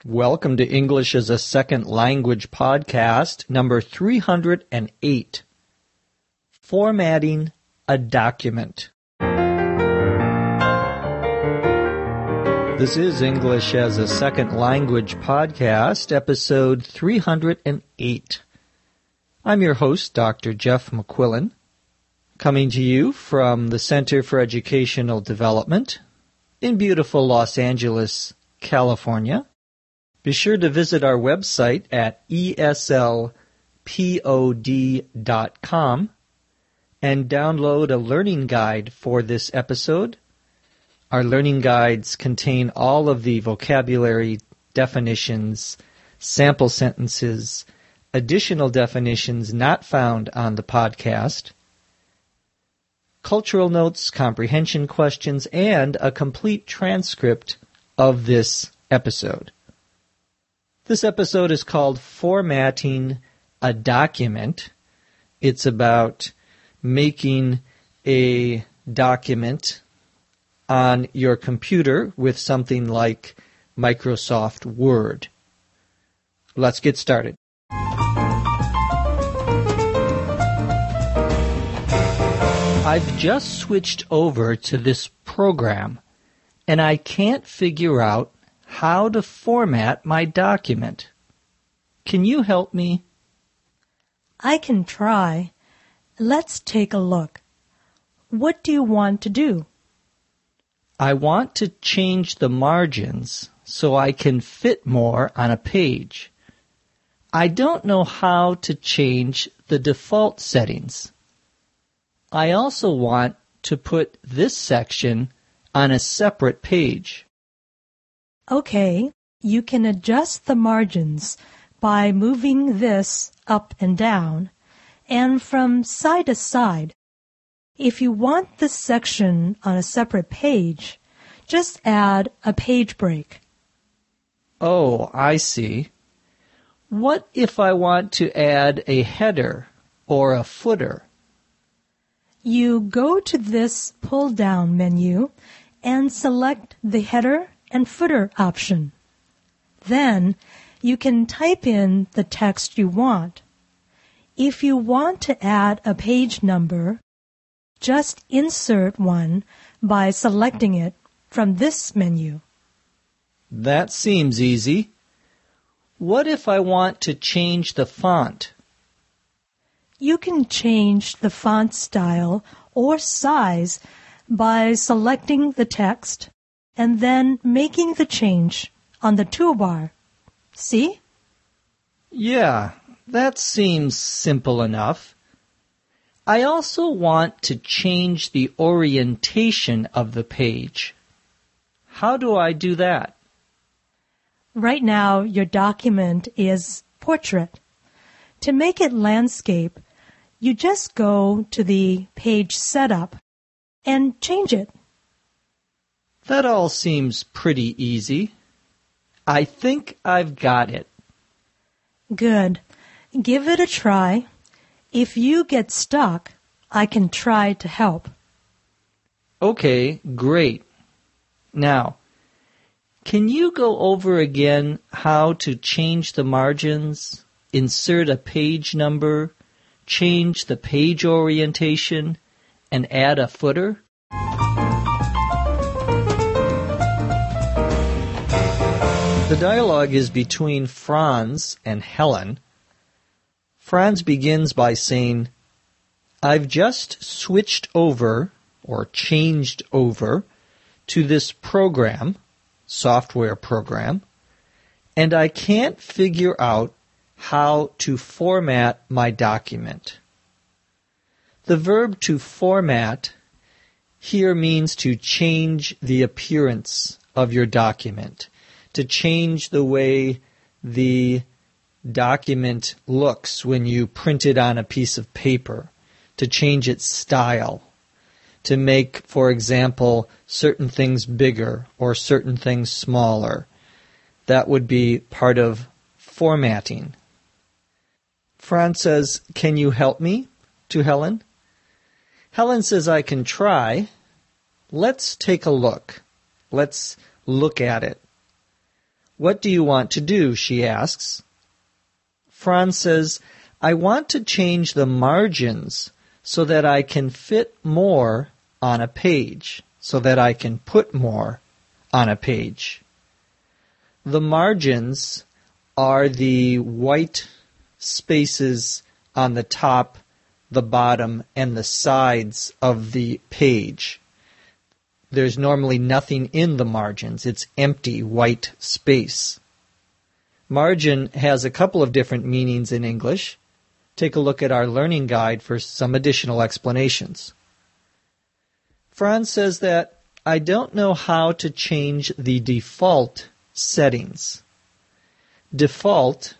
Welcome to English as a Second Language podcast, number 308, Formatting a Document. This is English as a Second Language podcast, episode 308. I'm your host, Dr. Jeff McQuillan, coming to you from the Center for Educational Development in beautiful Los Angeles, California. Be sure to visit our website at eslpod.com and download a learning guide for this episode. Our learning guides contain all of the vocabulary, definitions, sample sentences, additional definitions not found on the podcast, cultural notes, comprehension questions, and a complete transcript of this episode. This episode is called Formatting a Document. It's about making a document on your computer with something like Microsoft Word. Let's get started. I've just switched over to this program, and I can't figure out how to format my document. Can you help me? I can try. Let's take a look. What do you want to do? I want to change the margins so I can fit more on a page. I don't know how to change the default settings. I also want to put this section on a separate page. Okay, you can adjust the margins by moving this up and down and from side to side. If you want this section on a separate page, just add a page break. Oh, I see. What if I want to add a header or a footer? You go to this pull-down menu and select the header and footer option. Then you can type in the text you want. If you want to add a page number, just insert one by selecting it from this menu. That seems easy. What if I want to change the font? You can change the font style or size by selecting the text and then making the change on the toolbar. See? Yeah, that seems simple enough. I also want to change the orientation of the page. How do I do that? Right now, your document is portrait. To make it landscape, you just go to the page setup and change it. That all seems pretty easy. I think I've got it. Good. Give it a try. If you get stuck, I can try to help. Okay, great. Now, can you go over again how to change the margins, insert a page number, change the page orientation, and add a footer? The dialogue is between Franz and Helen. Franz begins by saying, I've just switched over, or changed over, to this program, software program, and I can't figure out how to format my document. The verb to format here means to change the appearance of your document, to change the way the document looks when you print it on a piece of paper, to change its style, to make, for example, certain things bigger or certain things smaller. That would be part of formatting. Franz says, "Can you help me?" to Helen. Helen says, "I can try." Let's take a look. Let's look at it. What do you want to do? She asks. Franz says, I want to change the margins so that I can fit more on a page, so that I can put more on a page. The margins are the white spaces on the top, the bottom, and the sides of the page. There's normally nothing in the margins. It's empty white space. Margin has a couple of different meanings in English. Take a look at our learning guide for some additional explanations. Franz says that I don't know how to change the default settings. Default,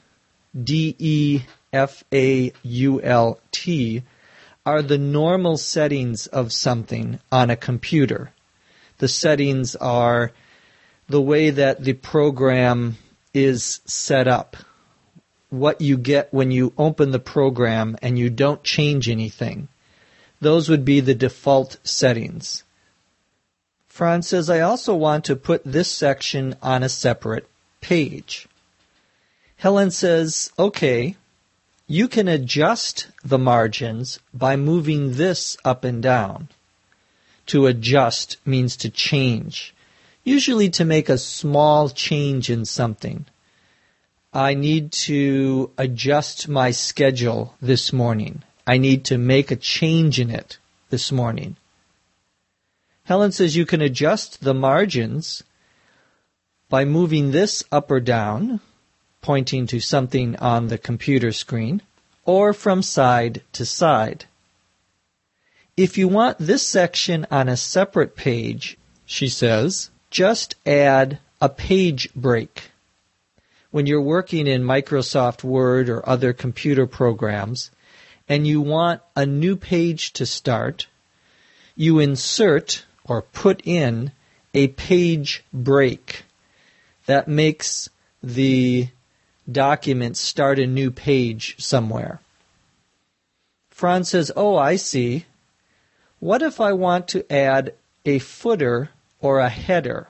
D-E-F-A-U-L-T, are the normal settings of something on a computer. The settings are the way that the program is set up, what you get when you open the program and you don't change anything. Those would be the default settings. Franz says, I also want to put this section on a separate page. Helen says, okay, you can adjust the margins by moving this up and down. To adjust means to change, usually to make a small change in something. I need to adjust my schedule this morning. I need to make a change in it this morning. Helen says you can adjust the margins by moving this up or down, pointing to something on the computer screen, or from side to side. If you want this section on a separate page, she says, just add a page break. When you're working in Microsoft Word or other computer programs, and you want a new page to start, you insert or put in a page break. That makes the document start a new page somewhere. Franz says, oh, I see. What if I want to add a footer or a header?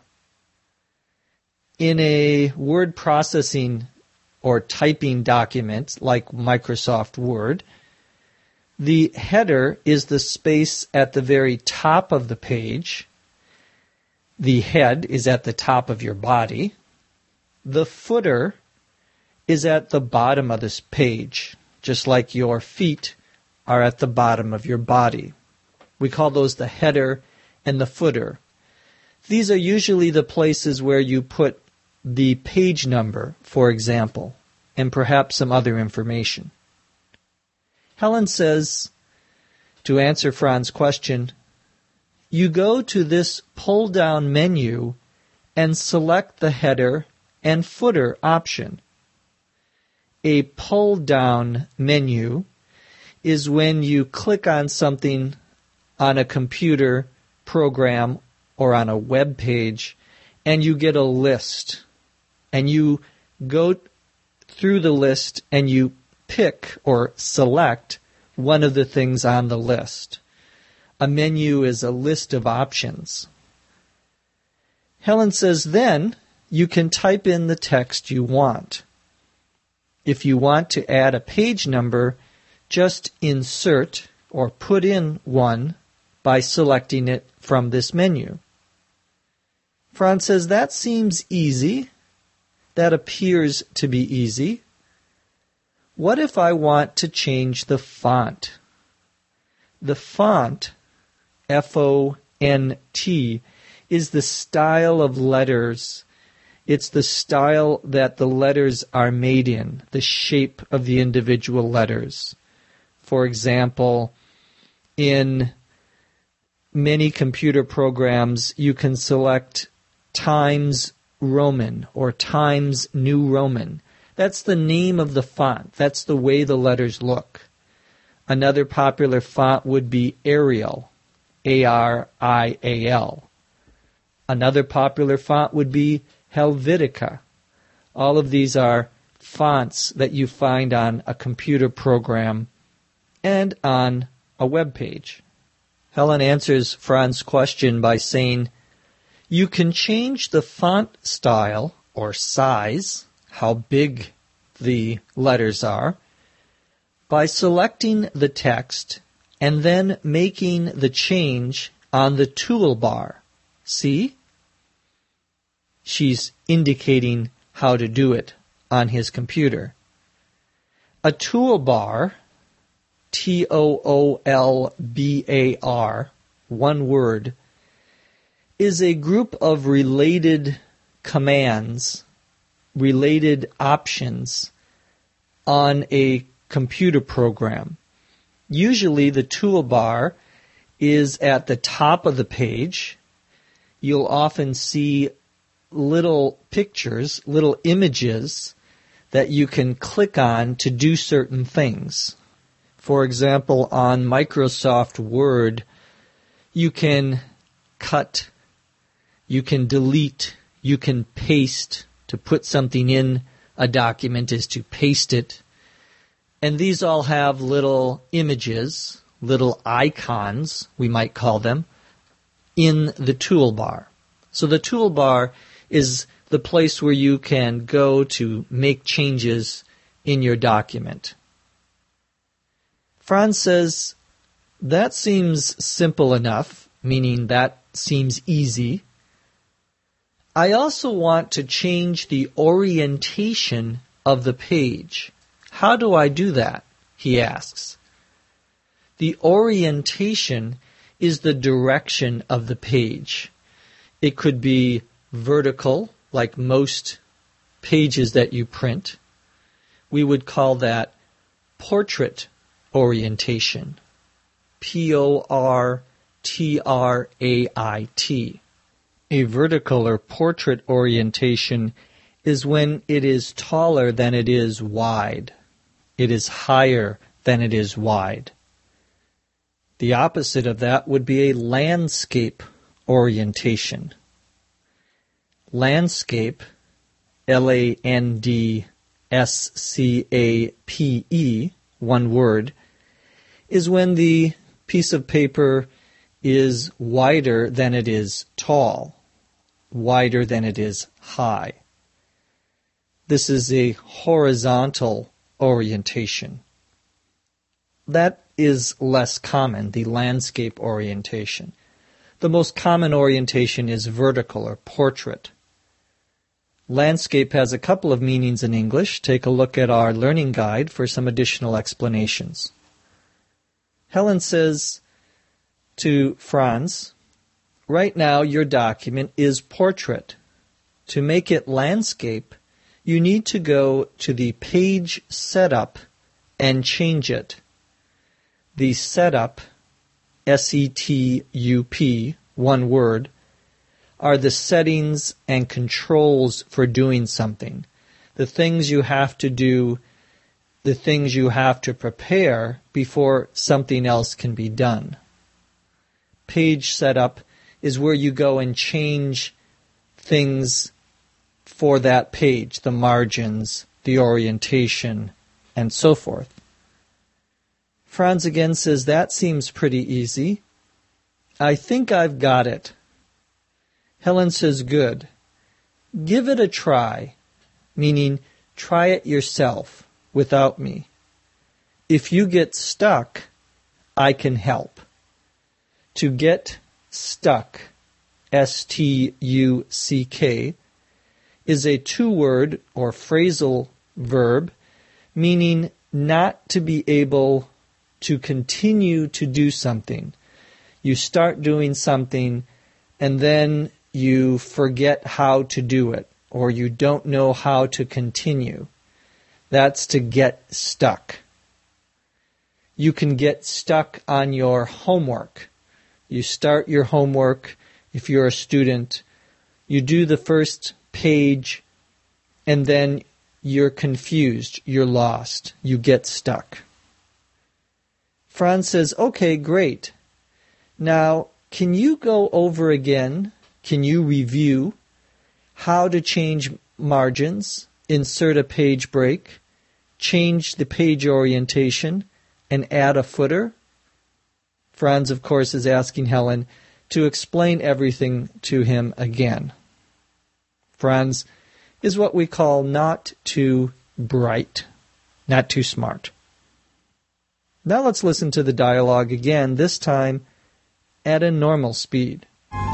In a word processing or typing document like Microsoft Word, the header is the space at the very top of the page. The head is at the top of your body. The footer is at the bottom of this page, just like your feet are at the bottom of your body. We call those the header and the footer. These are usually the places where you put the page number, for example, and perhaps some other information. Helen says, to answer Franz's question, you go to this pull-down menu and select the header and footer option. A pull-down menu is when you click on something on a computer program or on a web page and you get a list. And you go through the list and you pick or select one of the things on the list. A menu is a list of options. Helen says then you can type in the text you want. If you want to add a page number, just insert or put in one by selecting it from this menu. Franz says that seems easy. That appears to be easy. What if I want to change the font? The font, F-O-N-T, is the style of letters. It's the style that the letters are made in, the shape of the individual letters. For example, in many computer programs, you can select Times Roman or Times New Roman. That's the name of the font. That's the way the letters look. Another popular font would be Arial, A-R-I-A-L. Another popular font would be Helvetica. All of these are fonts that you find on a computer program and on a web page. Helen answers Franz's question by saying, you can change the font style or size, how big the letters are, by selecting the text and then making the change on the toolbar. See? She's indicating how to do it on his computer. A toolbar, Toolbar, one word, is a group of related commands, related options on a computer program. Usually the toolbar is at the top of the page. You'll often see little pictures, little images that you can click on to do certain things. For example, on Microsoft Word, you can cut, you can delete, you can paste. To put something in a document is to paste it. And these all have little images, little icons, we might call them, in the toolbar. So the toolbar is the place where you can go to make changes in your document. Franz says, that seems simple enough, meaning that seems easy. I also want to change the orientation of the page. How do I do that? He asks. The orientation is the direction of the page. It could be vertical, like most pages that you print. We would call that portrait orientation. Portrait. A vertical or portrait orientation is when it is taller than it is wide. It is higher than it is wide. The opposite of that would be a landscape orientation. Landscape, Landscape, one word, is when the piece of paper is wider than it is tall, wider than it is high. This is a horizontal orientation. That is less common, the landscape orientation. The most common orientation is vertical or portrait. Landscape has a couple of meanings in English. Take a look at our learning guide for some additional explanations. Helen says to Franz, right now your document is portrait. To make it landscape, you need to go to the page setup and change it. The setup, S-E-T-U-P, one word, are the settings and controls for doing something. The things you have to do, the things you have to prepare before something else can be done. Page setup is where you go and change things for that page, the margins, the orientation, and so forth. Franz again says, that seems pretty easy. I think I've got it. Helen says, good. Give it a try, meaning try it yourself without me. If you get stuck, I can help. To get stuck, S-T-U-C-K, is a two-word or phrasal verb meaning not to be able to continue to do something. You start doing something and then you forget how to do it, or you don't know how to continue. That's to get stuck. You can get stuck on your homework. You start your homework if you're a student. You do the first page and then you're confused. You're lost. You get stuck. Franz says, okay, great. Now, can you go over again? Can you review how to change margins, insert a page break, change the page orientation, and add a footer? Franz, of course, is asking Helen to explain everything to him again. Franz is what we call not too bright, not too smart. Now let's listen to the dialogue again, this time at a normal speed.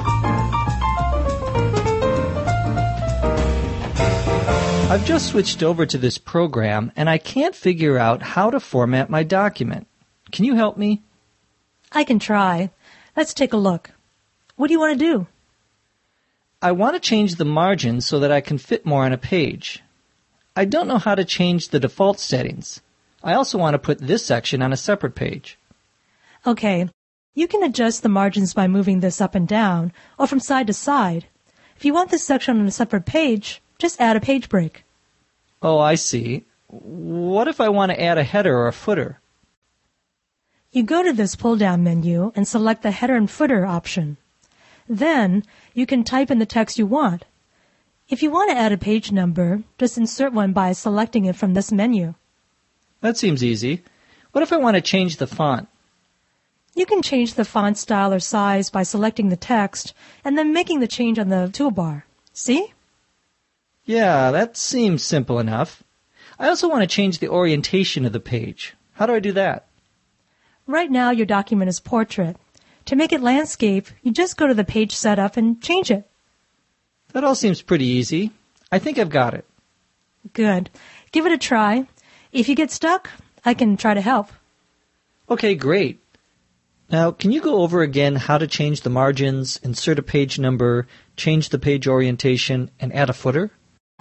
I've just switched over to this program and I can't figure out how to format my document. Can you help me? I can try. Let's take a look. What do you want to do? I want to change the margins so that I can fit more on a page. I don't know how to change the default settings. I also want to put this section on a separate page. Okay, you can adjust the margins by moving this up and down or from side to side. If you want this section on a separate page, just add a page break. Oh, I see. What if I want to add a header or a footer? You go to this pull-down menu and select the header and footer option. Then, you can type in the text you want. If you want to add a page number, just insert one by selecting it from this menu. That seems easy. What if I want to change the font? You can change the font style or size by selecting the text and then making the change on the toolbar. See? Yeah, that seems simple enough. I also want to change the orientation of the page. How do I do that? Right now your document is portrait. To make it landscape, you just go to the page setup and change it. That all seems pretty easy. I think I've got it. Good. Give it a try. If you get stuck, I can try to help. Okay, great. Now, can you go over again how to change the margins, insert a page number, change the page orientation, and add a footer?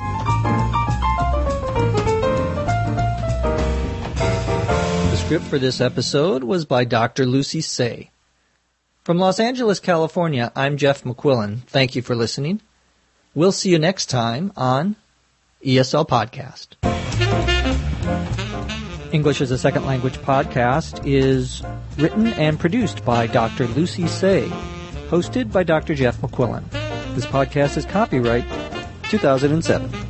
The script for this episode was by Dr. Lucy Say. From Los Angeles, California, I'm Jeff McQuillan. Thank you for listening. We'll see you next time on ESL Podcast. English as a Second Language podcast is written and produced by Dr. Lucy Say, hosted by Dr. Jeff McQuillan. This podcast is copyright 2007.